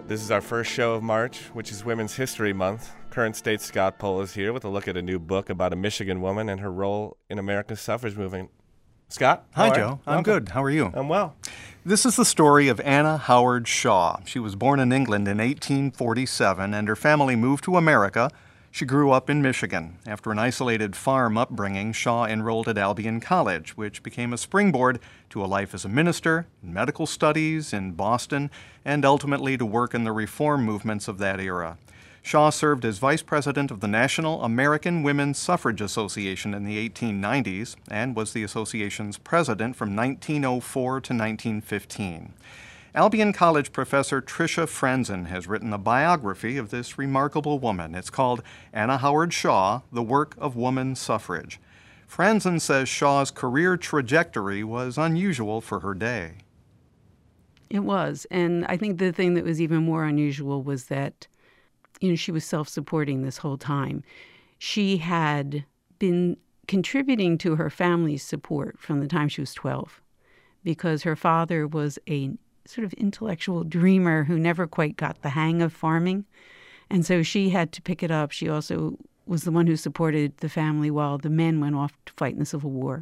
This is our first show of March, which is Women's History Month. Current state Scott Pohl is here with a look at a new book about a Michigan woman and her role in America's suffrage movement. Scott? Hi, Joe. I'm good. How are you? I'm well. This is the story of Anna Howard Shaw. She was born in England in 1847, and her family moved to America. She grew up in Michigan. After an isolated farm upbringing, Shaw enrolled at Albion College, which became a springboard to a life as a minister, in medical studies in Boston, and ultimately to work in the reform movements of that era. Shaw served as vice president of the National American Women's Suffrage Association in the 1890s and was the association's president from 1904 to 1915. Albion College professor Tricia Franzen has written a biography of this remarkable woman. It's called Anna Howard Shaw, The Work of Woman Suffrage. Franzen says Shaw's career trajectory was unusual for her day. It was, and I think the thing that was even more unusual was that she was self-supporting this whole time. She had been contributing to her family's support from the time she was 12 because her father was a sort of intellectual dreamer who never quite got the hang of farming. And so she had to pick it up. She also was the one who supported the family while the men went off to fight in the Civil War.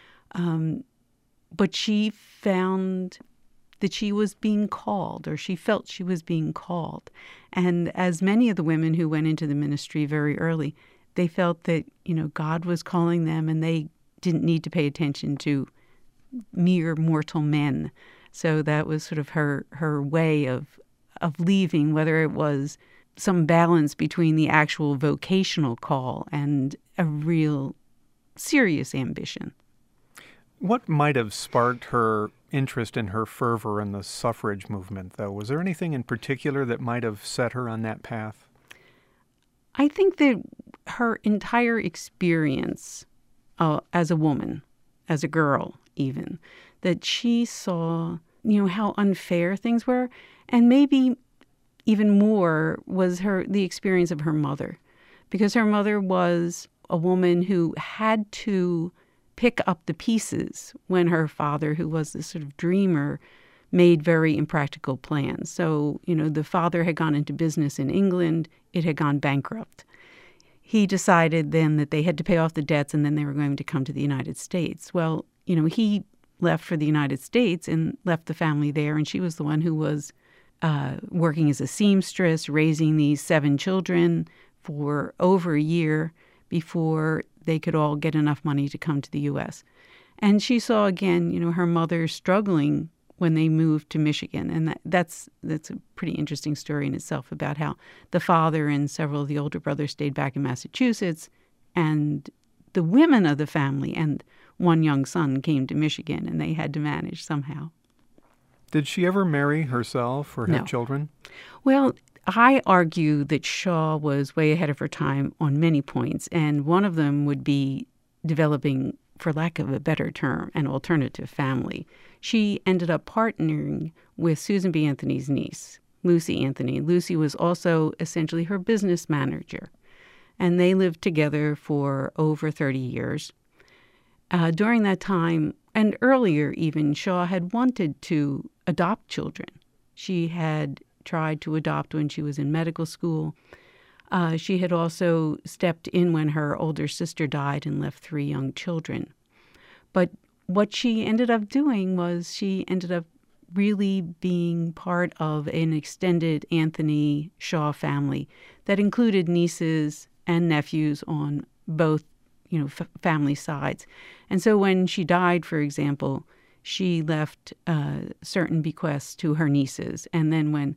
But she found that she was being called, or she felt she was being called. And as many of the women who went into the ministry very early, they felt that, God was calling them and they didn't need to pay attention to mere mortal men. So that was sort of her way of leaving, whether it was some balance between the actual vocational call and a real serious ambition. What might have sparked her interest in her fervor in the suffrage movement, though? Was there anything in particular that might have set her on that path? I think that her entire experience as a woman, as a girl even, that she saw, how unfair things were, and maybe even more was the experience of her mother, because her mother was a woman who had to pick up the pieces when her father, who was this sort of dreamer, made very impractical plans. So, the father had gone into business in England. It had gone bankrupt. He decided then that they had to pay off the debts and then they were going to come to the United States. Well, he left for the United States and left the family there, and she was the one who was working as a seamstress, raising these 7 children for over a year before they could all get enough money to come to the U.S. And she saw again, her mother struggling when they moved to Michigan, and that's a pretty interesting story in itself about how the father and several of the older brothers stayed back in Massachusetts, and the women of the family and one young son came to Michigan, and they had to manage somehow. Did she ever marry herself or have No. children? Well, I argue that Shaw was way ahead of her time on many points, and one of them would be developing, for lack of a better term, an alternative family. She ended up partnering with Susan B. Anthony's niece, Lucy Anthony. Lucy was also essentially her business manager, and they lived together for over 30 years. During that time, and earlier even, Shaw had wanted to adopt children. She had tried to adopt when she was in medical school. She had also stepped in when her older sister died and left 3 young children. But what she ended up doing was she ended up really being part of an extended Anthony Shaw family that included nieces and nephews on both family sides. And so when she died, for example, she left certain bequests to her nieces. And then when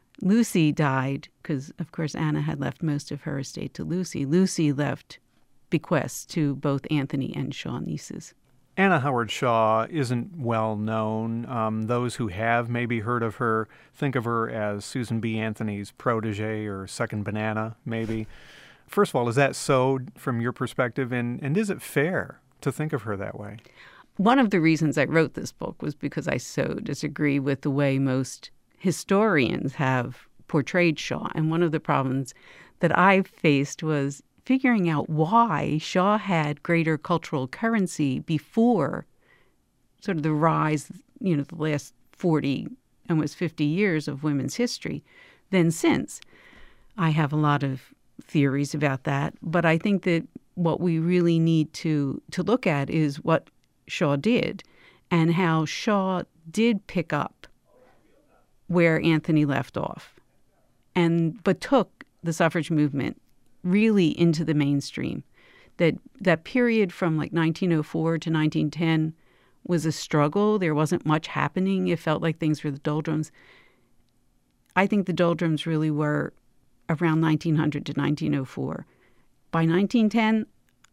Lucy died, because, of course, Anna had left most of her estate to Lucy, Lucy left bequests to both Anthony and Shaw nieces. Anna Howard Shaw isn't well known. Those who have maybe heard of her think of her as Susan B. Anthony's protege or second banana, maybe. First of all, is that so from your perspective, and is it fair to think of her that way? One of the reasons I wrote this book was because I so disagree with the way most historians have portrayed Shaw. And one of the problems that I faced was figuring out why Shaw had greater cultural currency before sort of the rise, the last 40, almost 50 years of women's history, than since. I have a lot of theories about that, but I think that what we really need to look at is what Shaw did and how Shaw did pick up where Anthony left off, but took the suffrage movement really into the mainstream. That period from like 1904 to 1910 was a struggle. There wasn't much happening. It felt like things were the doldrums. I think the doldrums really were around 1900 to 1904. By 1910,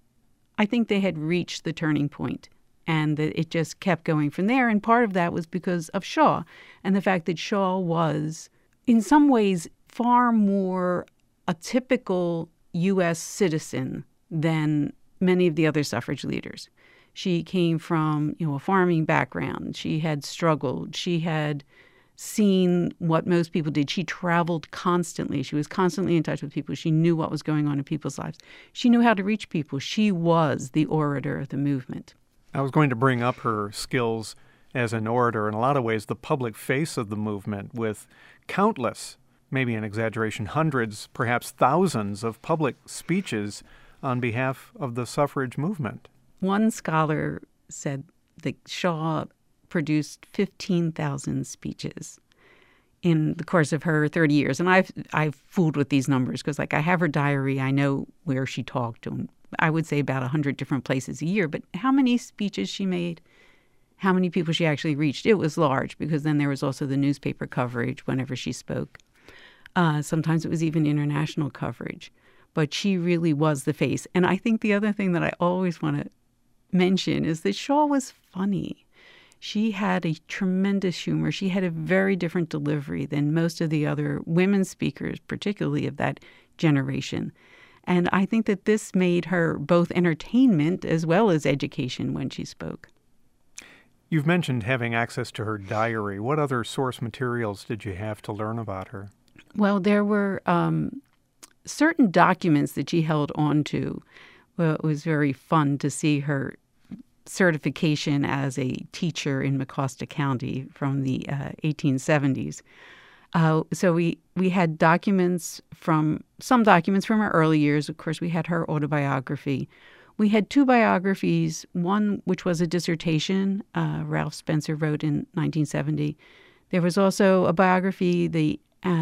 I think they had reached the turning point, and that it just kept going from there. And part of that was because of Shaw and the fact that Shaw was, in some ways, far more a typical U.S. citizen than many of the other suffrage leaders. She came from, a farming background. She had struggled. She had seen what most people did. She traveled constantly. She was constantly in touch with people. She knew what was going on in people's lives. She knew how to reach people. She was the orator of the movement. I was going to bring up her skills as an orator, in a lot of ways, the public face of the movement, with countless, maybe an exaggeration, hundreds, perhaps thousands of public speeches on behalf of the suffrage movement. One scholar said that Shaw produced 15,000 speeches in the course of her 30 years. And I've fooled with these numbers because, I have her diary. I know where she talked. And I would say about 100 different places a year. But how many speeches she made, how many people she actually reached, it was large, because then there was also the newspaper coverage whenever she spoke. Sometimes it was even international coverage. But she really was the face. And I think the other thing that I always want to mention is that Shaw was funny. She had a tremendous humor. She had a very different delivery than most of the other women speakers, particularly of that generation. And I think that this made her both entertainment as well as education when she spoke. You've mentioned having access to her diary. What other source materials did you have to learn about her? Well, there were certain documents that she held on to. Well, it was very fun to see her certification as a teacher in Mecosta County from the 1870s. So we had some documents from her early years. Of course, we had her autobiography. We had two biographies, one which was a dissertation Ralph Spencer wrote in 1970. There was also a biography the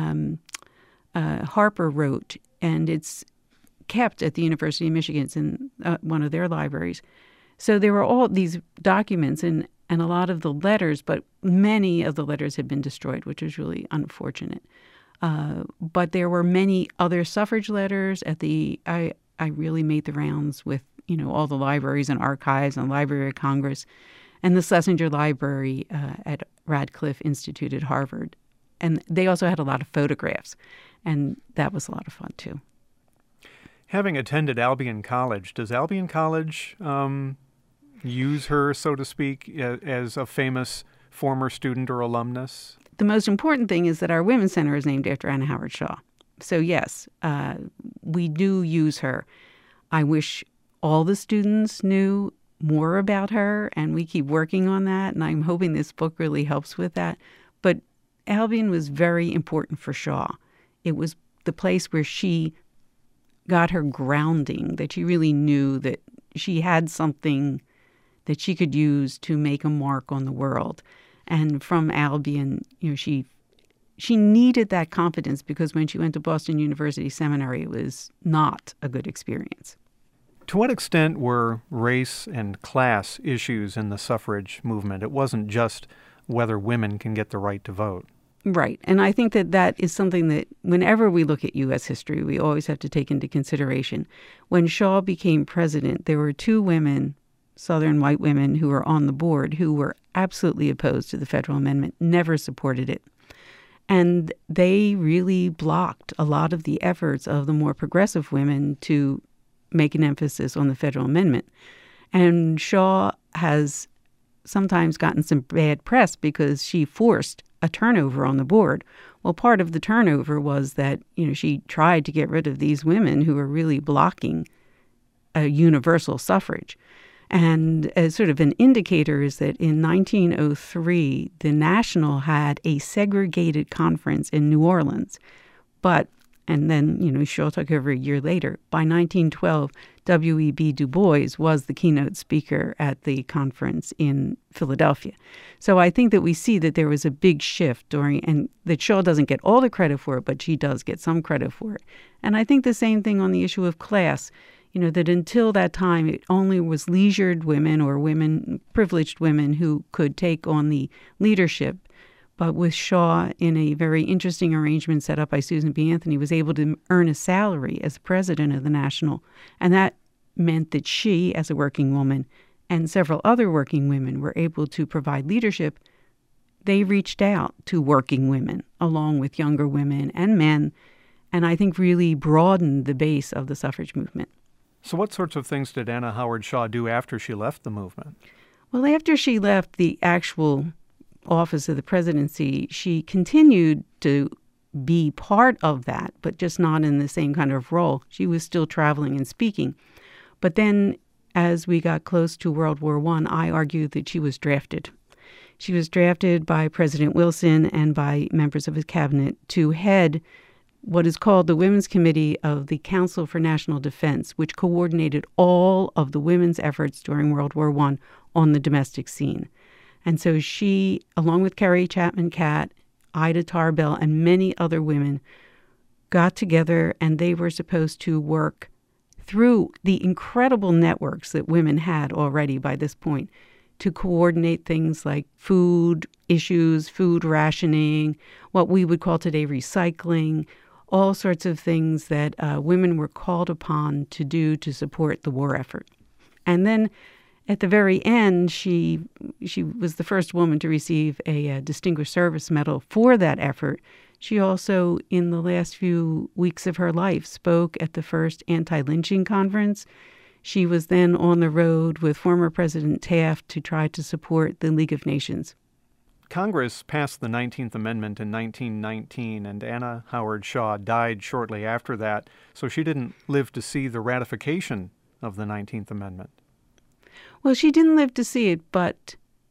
Harper wrote, and it's kept at the University of Michigan. It's in one of their libraries. So there were all these documents and a lot of the letters, but many of the letters had been destroyed, which was really unfortunate. But there were many other suffrage letters I really made the rounds with, all the libraries and archives and Library of Congress and the Schlesinger Library at Radcliffe Institute at Harvard. And they also had a lot of photographs, and that was a lot of fun, too. Having attended Albion College, does Albion College use her, so to speak, as a famous former student or alumnus? The most important thing is that our Women's Center is named after Anna Howard Shaw. So yes, we do use her. I wish all the students knew more about her, and we keep working on that, and I'm hoping this book really helps with that. But Albion was very important for Shaw. It was the place where she got her grounding, that she really knew that she had something that she could use to make a mark on the world. And from Albion, she needed that confidence, because when she went to Boston University Seminary, it was not a good experience. To what extent were race and class issues in the suffrage movement? It wasn't just whether women can get the right to vote. Right. And I think that is something that whenever we look at U.S. history, we always have to take into consideration. When Shaw became president, there were two women, Southern white women, who were on the board who were absolutely opposed to the federal amendment, never supported it. And they really blocked a lot of the efforts of the more progressive women to make an emphasis on the federal amendment. And Shaw has sometimes gotten some bad press because she forced a turnover on the board. Well, part of the turnover was that, she tried to get rid of these women who were really blocking a universal suffrage. And as sort of an indicator is that in 1903, the National had a segregated conference in New Orleans But, and then, Shaw took over a year later. By 1912, W.E.B. Du Bois was the keynote speaker at the conference in Philadelphia. So I think that we see that there was a big shift and that Shaw doesn't get all the credit for it, but she does get some credit for it. And I think the same thing on the issue of class, that until that time, it only was leisured women or privileged women who could take on the leadership. But with Shaw, in a very interesting arrangement set up by Susan B. Anthony, was able to earn a salary as president of the National. And that meant that she, as a working woman, and several other working women were able to provide leadership. They reached out to working women, along with younger women and men, and I think really broadened the base of the suffrage movement. So what sorts of things did Anna Howard Shaw do after she left the movement? Well, after she left the actual office of the presidency, she continued to be part of that, but just not in the same kind of role. She was still traveling and speaking. But then as we got close to World War I argued that she was drafted. She was drafted by President Wilson and by members of his cabinet to head what is called the Women's Committee of the Council for National Defense, which coordinated all of the women's efforts during World War I on the domestic scene. And so she, along with Carrie Chapman Catt, Ida Tarbell, and many other women, got together, and they were supposed to work through the incredible networks that women had already by this point to coordinate things like food issues, food rationing, what we would call today recycling, all sorts of things that women were called upon to do to support the war effort. And then at the very end, she was the first woman to receive a Distinguished Service Medal for that effort. She also, in the last few weeks of her life, spoke at the first anti-lynching conference. She was then on the road with former President Taft to try to support the League of Nations. Congress passed the 19th Amendment in 1919, and Anna Howard Shaw died shortly after that, so she didn't live to see the ratification of the 19th Amendment. Well, she didn't live to see it, but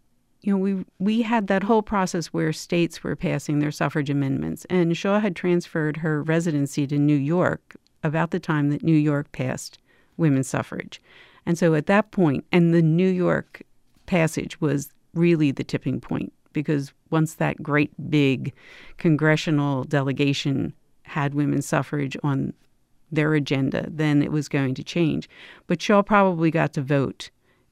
we had that whole process where states were passing their suffrage amendments, and Shaw had transferred her residency to New York about the time that New York passed women's suffrage. And so at that point, and the New York passage was really the tipping point, because once that great big congressional delegation had women's suffrage on their agenda, then it was going to change. But Shaw probably got to vote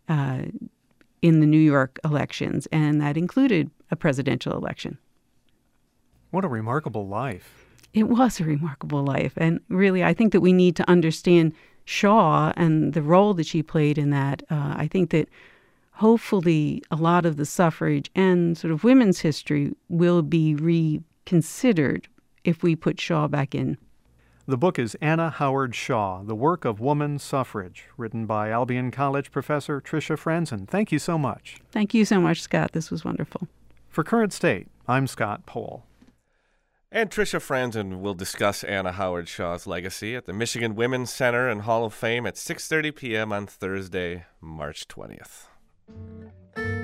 in the New York elections, and that included a presidential election. What a remarkable life. It was a remarkable life. And really, I think that we need to understand Shaw and the role that she played in that. I think that hopefully a lot of the suffrage and sort of women's history will be reconsidered if we put Shaw back in. The book is Anna Howard Shaw, The Work of Woman Suffrage, written by Albion College professor Tricia Franzen. Thank you so much. Thank you so much, Scott. This was wonderful. For Current State, I'm Scott Pohl. And Tricia Franzen will discuss Anna Howard Shaw's legacy at the Michigan Women's Center and Hall of Fame at 6:30 p.m. on Thursday, March 20th.